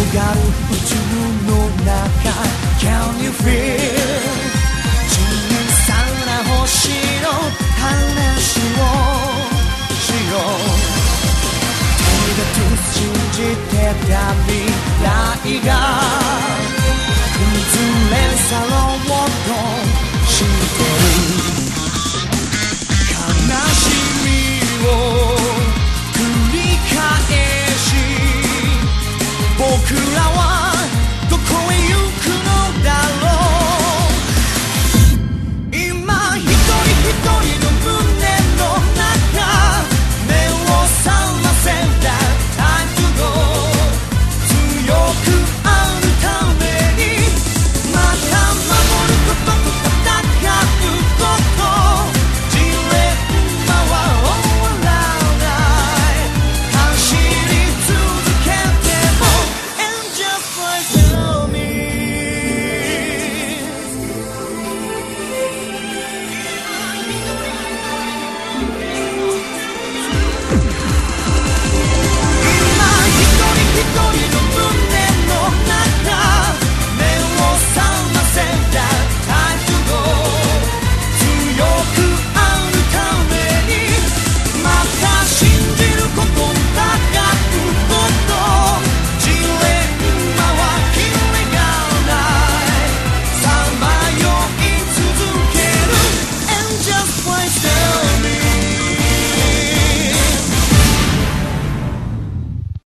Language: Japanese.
がる宇宙の中 Can you feel 小さな星の話をしよう手がと信じてた未来が崩れ去ろうとしてる悲しみを繰り返し僕ら